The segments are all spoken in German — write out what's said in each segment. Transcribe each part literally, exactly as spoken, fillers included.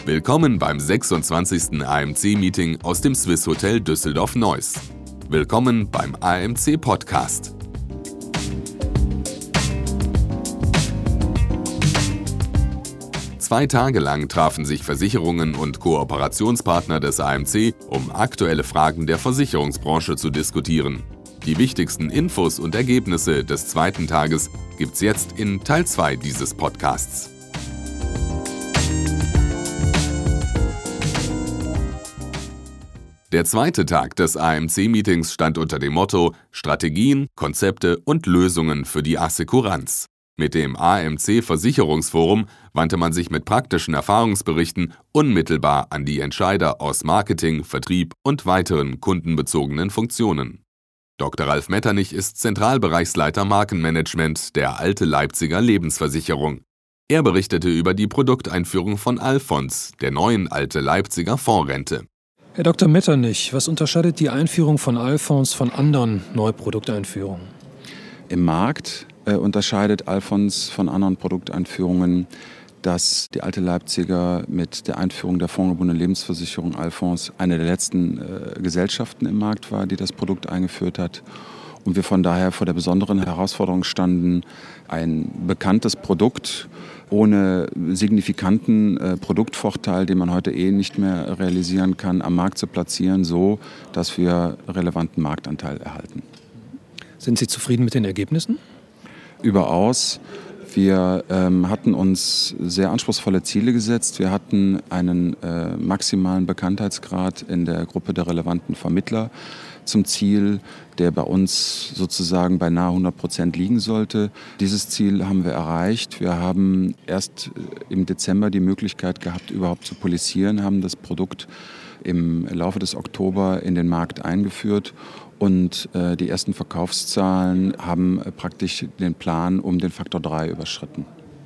Willkommen beim sechsundzwanzigsten A M C-Meeting aus dem Swiss Hotel Düsseldorf-Neuss. Willkommen beim A M C-Podcast. Zwei Tage lang trafen sich Versicherungen und Kooperationspartner des A M C, um aktuelle Fragen der Versicherungsbranche zu diskutieren. Die wichtigsten Infos und Ergebnisse des zweiten Tages gibt's jetzt in Teil zwei dieses Podcasts. Der zweite Tag des A M C-Meetings stand unter dem Motto Strategien, Konzepte und Lösungen für die Assekuranz. Mit dem A M C-Versicherungsforum wandte man sich mit praktischen Erfahrungsberichten unmittelbar an die Entscheider aus Marketing, Vertrieb und weiteren kundenbezogenen Funktionen. Doktor Ralf Metternich ist Zentralbereichsleiter Markenmanagement der Alte Leipziger Lebensversicherung. Er berichtete über die Produkteinführung von Alfons, der neuen Alte Leipziger Fondsrente. Herr Doktor Metternich, was unterscheidet die Einführung von Alfons von anderen Neuprodukteinführungen? Im Markt äh, unterscheidet Alfons von anderen Produkteinführungen, dass die Alte Leipziger mit der Einführung der fondgebundenen Lebensversicherung Alfons eine der letzten äh, Gesellschaften im Markt war, die das Produkt eingeführt hat. Und wir von daher vor der besonderen Herausforderung standen, ein bekanntes Produkt ohne signifikanten äh, Produktvorteil, den man heute eh nicht mehr realisieren kann, am Markt zu platzieren, so dass wir relevanten Marktanteil erhalten. Sind Sie zufrieden mit den Ergebnissen? Überaus. Wir ähm, hatten uns sehr anspruchsvolle Ziele gesetzt. Wir hatten einen äh, maximalen Bekanntheitsgrad in der Gruppe der relevanten Vermittler zum Ziel, der bei uns sozusagen bei nahe hundert Prozent liegen sollte. Dieses Ziel haben wir erreicht. Wir haben erst im Dezember die Möglichkeit gehabt, überhaupt zu polisieren, haben das Produkt im Laufe des Oktober in den Markt eingeführt. Und äh, die ersten Verkaufszahlen haben äh, praktisch den Plan um den Faktor drei überschritten.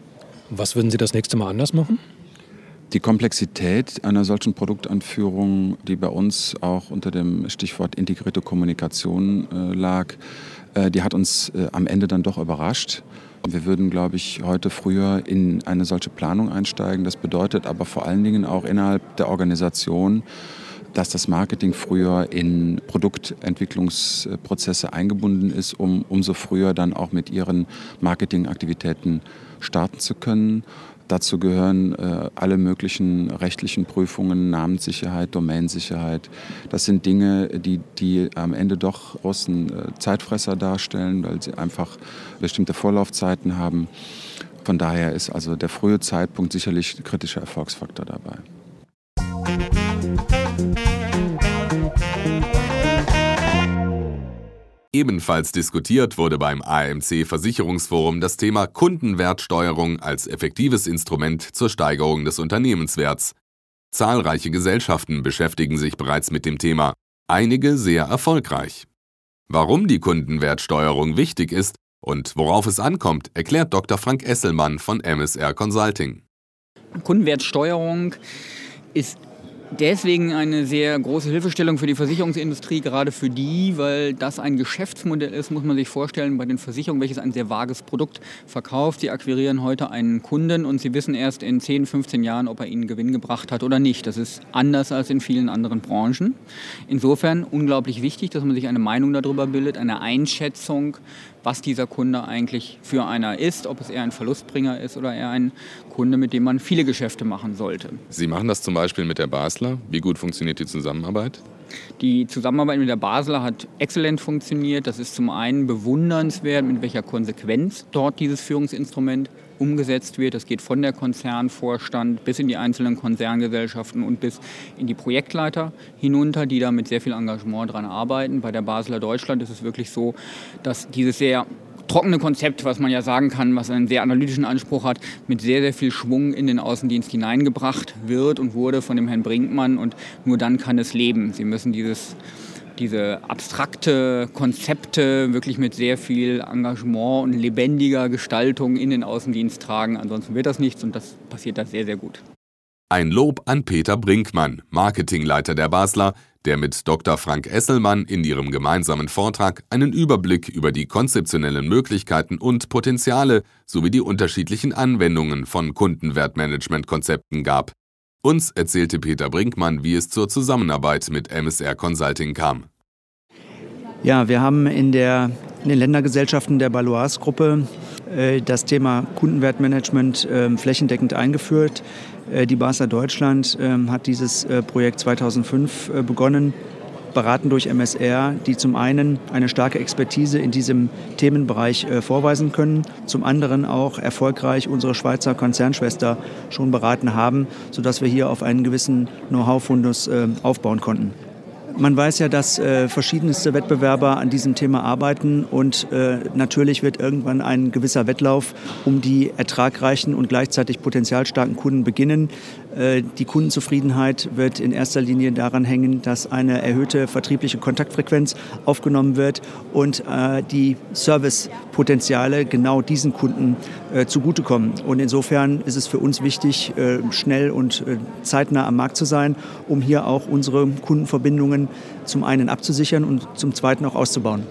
Was würden Sie das nächste Mal anders machen? Die Komplexität einer solchen Produktanführung, die bei uns auch unter dem Stichwort integrierte Kommunikation äh, lag, äh, die hat uns äh, am Ende dann doch überrascht. Wir würden, glaube ich, heute früher in eine solche Planung einsteigen. Das bedeutet aber vor allen Dingen auch innerhalb der Organisation, dass das Marketing früher in Produktentwicklungsprozesse eingebunden ist, um umso früher dann auch mit ihren Marketingaktivitäten starten zu können. Dazu gehören äh, alle möglichen rechtlichen Prüfungen, Namenssicherheit, Domainsicherheit. Das sind Dinge, die, die am Ende doch großen äh, Zeitfresser darstellen, weil sie einfach bestimmte Vorlaufzeiten haben. Von daher ist also der frühe Zeitpunkt sicherlich ein kritischer Erfolgsfaktor dabei. Ebenfalls diskutiert wurde beim A M C-Versicherungsforum das Thema Kundenwertsteuerung als effektives Instrument zur Steigerung des Unternehmenswerts. Zahlreiche Gesellschaften beschäftigen sich bereits mit dem Thema, einige sehr erfolgreich. Warum die Kundenwertsteuerung wichtig ist und worauf es ankommt, erklärt Doktor Frank Esselmann von M S R Consulting. Kundenwertsteuerung ist deswegen eine sehr große Hilfestellung für die Versicherungsindustrie, gerade für die, weil das ein Geschäftsmodell ist, muss man sich vorstellen, bei den Versicherungen, welches ein sehr vages Produkt verkauft. Sie akquirieren heute einen Kunden und sie wissen erst in zehn, fünfzehn Jahren, ob er ihnen Gewinn gebracht hat oder nicht. Das ist anders als in vielen anderen Branchen. Insofern unglaublich wichtig, dass man sich eine Meinung darüber bildet, eine Einschätzung, was dieser Kunde eigentlich für einer ist, ob es eher ein Verlustbringer ist oder eher ein Kunde, mit dem man viele Geschäfte machen sollte. Sie machen das zum Beispiel mit der Basler. Wie gut funktioniert die Zusammenarbeit? Die Zusammenarbeit mit der Basler hat exzellent funktioniert. Das ist zum einen bewundernswert, mit welcher Konsequenz dort dieses Führungsinstrument umgesetzt wird. Das geht von der Konzernvorstand bis in die einzelnen Konzerngesellschaften und bis in die Projektleiter hinunter, die da mit sehr viel Engagement dran arbeiten. Bei der Basler Deutschland ist es wirklich so, dass dieses sehr trockene Konzept, was man ja sagen kann, was einen sehr analytischen Anspruch hat, mit sehr, sehr viel Schwung in den Außendienst hineingebracht wird und wurde von dem Herrn Brinkmann, und nur dann kann es leben. Sie müssen dieses diese abstrakte Konzepte wirklich mit sehr viel Engagement und lebendiger Gestaltung in den Außendienst tragen. Ansonsten wird das nichts, und das passiert da sehr, sehr gut. Ein Lob an Peter Brinkmann, Marketingleiter der Basler, der mit Doktor Frank Esselmann in ihrem gemeinsamen Vortrag einen Überblick über die konzeptionellen Möglichkeiten und Potenziale sowie die unterschiedlichen Anwendungen von Kundenwertmanagement-Konzepten gab. Uns erzählte Peter Brinkmann, wie es zur Zusammenarbeit mit M S R Consulting kam. Ja, wir haben in, der, in den Ländergesellschaften der Baloise-Gruppe äh, das Thema Kundenwertmanagement äh, flächendeckend eingeführt. Äh, die Basler Deutschland äh, hat dieses äh, Projekt zweitausendfünf äh, begonnen, beraten durch M S R, die zum einen eine starke Expertise in diesem Themenbereich äh, vorweisen können, zum anderen auch erfolgreich unsere Schweizer Konzernschwester schon beraten haben, sodass wir hier auf einen gewissen Know-how-Fundus äh, aufbauen konnten. Man weiß ja, dass äh, verschiedenste Wettbewerber an diesem Thema arbeiten und äh, natürlich wird irgendwann ein gewisser Wettlauf um die ertragreichen und gleichzeitig potenzialstarken Kunden beginnen. Äh, die Kundenzufriedenheit wird in erster Linie daran hängen, dass eine erhöhte vertriebliche Kontaktfrequenz aufgenommen wird und äh, die Servicepotenziale genau diesen Kunden äh, zugutekommen. Und insofern ist es für uns wichtig, äh, schnell und äh, zeitnah am Markt zu sein, um hier auch unsere Kundenverbindungen zum einen abzusichern und zum zweiten auch auszubauen.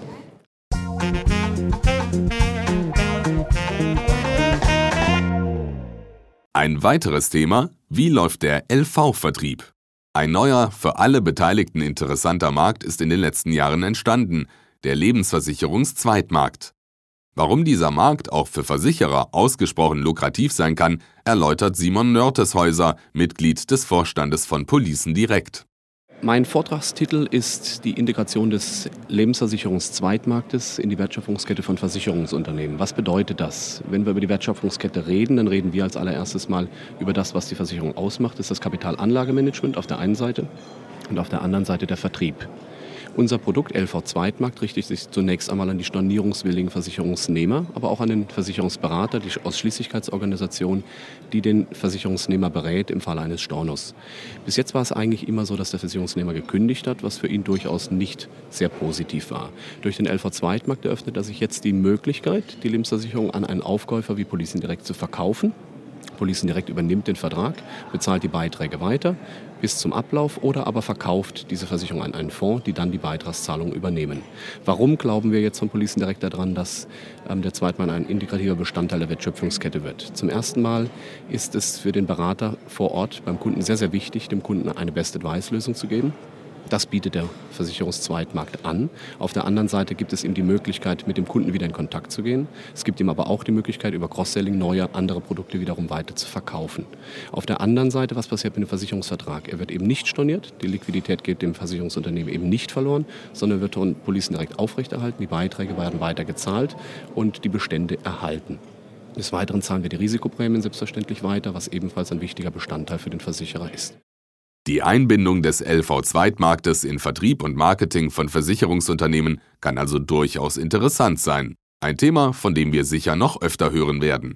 Ein weiteres Thema: Wie läuft der L V-Vertrieb? Ein neuer, für alle Beteiligten interessanter Markt ist in den letzten Jahren entstanden, der Lebensversicherungs-Zweitmarkt. Warum dieser Markt auch für Versicherer ausgesprochen lukrativ sein kann, erläutert Simon Nörteshäuser, Mitglied des Vorstandes von Policen Direkt. Mein Vortragstitel ist die Integration des Lebensversicherungs-Zweitmarktes in die Wertschöpfungskette von Versicherungsunternehmen. Was bedeutet das? Wenn wir über die Wertschöpfungskette reden, dann reden wir als allererstes mal über das, was die Versicherung ausmacht. Das ist das Kapitalanlagemanagement auf der einen Seite und auf der anderen Seite der Vertrieb. Unser Produkt L V-Zweitmarkt richtet sich zunächst einmal an die stornierungswilligen Versicherungsnehmer, aber auch an den Versicherungsberater, die Ausschließlichkeitsorganisation, die den Versicherungsnehmer berät im Falle eines Stornos. Bis jetzt war es eigentlich immer so, dass der Versicherungsnehmer gekündigt hat, was für ihn durchaus nicht sehr positiv war. Durch den L V-Zweitmarkt eröffnet er sich jetzt die Möglichkeit, die Lebensversicherung an einen Aufkäufer wie Policen Direkt zu verkaufen. Policen Direkt übernimmt den Vertrag, bezahlt die Beiträge weiter bis zum Ablauf oder aber verkauft diese Versicherung an einen Fonds, die dann die Beitragszahlung übernehmen. Warum glauben wir jetzt von Policen Direkt daran, dass ähm, der Zweitmarkt ein integrativer Bestandteil der Wertschöpfungskette wird? Zum ersten Mal ist es für den Berater vor Ort beim Kunden sehr, sehr wichtig, dem Kunden eine Best-Advice-Lösung zu geben. Das bietet der Versicherungszweitmarkt an. Auf der anderen Seite gibt es ihm die Möglichkeit, mit dem Kunden wieder in Kontakt zu gehen. Es gibt ihm aber auch die Möglichkeit, über Cross-Selling neue, andere Produkte wiederum weiter zu verkaufen. Auf der anderen Seite, was passiert mit dem Versicherungsvertrag? Er wird eben nicht storniert, die Liquidität geht dem Versicherungsunternehmen eben nicht verloren, sondern wird von Policen Direkt aufrechterhalten, die Beiträge werden weiter gezahlt und die Bestände erhalten. Des Weiteren zahlen wir die Risikoprämien selbstverständlich weiter, was ebenfalls ein wichtiger Bestandteil für den Versicherer ist. Die Einbindung des L V-Zweitmarktes in Vertrieb und Marketing von Versicherungsunternehmen kann also durchaus interessant sein. Ein Thema, von dem wir sicher noch öfter hören werden.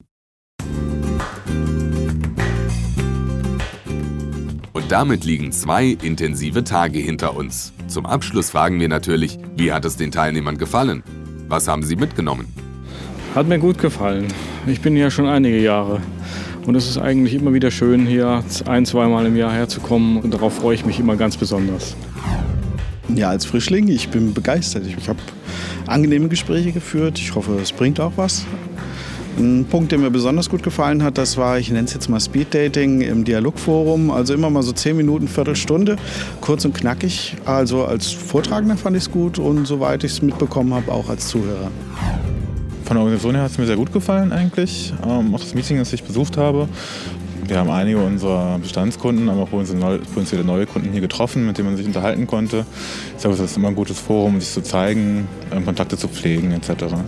Und damit liegen zwei intensive Tage hinter uns. Zum Abschluss fragen wir natürlich, wie hat es den Teilnehmern gefallen? Was haben sie mitgenommen? Hat mir gut gefallen. Ich bin hier schon einige Jahre. Und es ist eigentlich immer wieder schön, hier ein-, zweimal im Jahr herzukommen. Und darauf freue ich mich immer ganz besonders. Ja, als Frischling, ich bin begeistert. Ich habe angenehme Gespräche geführt. Ich hoffe, es bringt auch was. Ein Punkt, der mir besonders gut gefallen hat, das war, ich nenne es jetzt mal Speeddating im Dialogforum. Also immer mal so zehn Minuten, Viertelstunde, kurz und knackig. Also als Vortragender fand ich es gut und soweit ich es mitbekommen habe, auch als Zuhörer. Von der Organisation her hat es mir sehr gut gefallen eigentlich. Ähm, auch das Meeting, das ich besucht habe. Wir haben einige unserer Bestandskunden, aber auch unsere potenzielle neue Kunden hier getroffen, mit denen man sich unterhalten konnte. Ich glaube, das ist immer ein gutes Forum, um sich zu zeigen, Kontakte zu pflegen et cetera.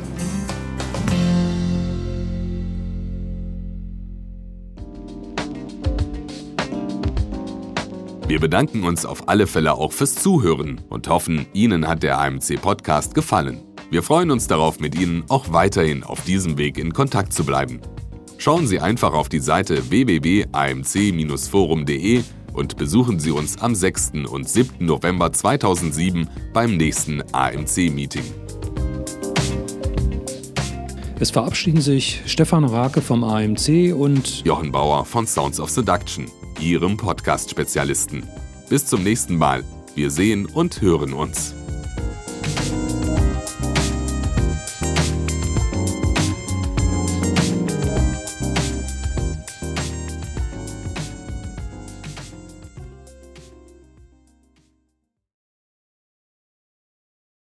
Wir bedanken uns auf alle Fälle auch fürs Zuhören und hoffen, Ihnen hat der A M C-Podcast gefallen. Wir freuen uns darauf, mit Ihnen auch weiterhin auf diesem Weg in Kontakt zu bleiben. Schauen Sie einfach auf die Seite w w w punkt a m c Bindestrich forum punkt d e und besuchen Sie uns am sechsten und siebten November zweitausendsieben beim nächsten A M C-Meeting. Es verabschieden sich Stefan Rake vom A M C und Jochen Bauer von Sounds of Seduction, Ihrem Podcast-Spezialisten. Bis zum nächsten Mal. Wir sehen und hören uns.